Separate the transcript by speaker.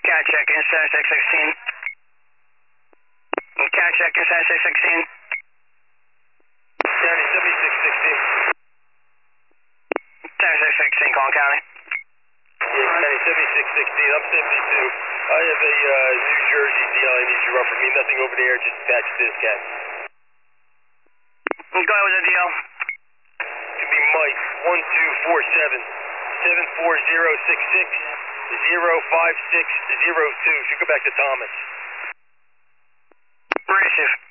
Speaker 1: Cat check in 7616. Cat check in 7616.
Speaker 2: County 7616.
Speaker 1: 7616, calling County.
Speaker 2: Yeah, County 7616. I'm 72. I have a New Jersey deal I need you to run for me. Nothing over there, just attach to this cat.
Speaker 1: Go ahead with the deal.
Speaker 2: It's going to be Mike 1247 74066 05602. Should go back to Thomas.
Speaker 1: Receive.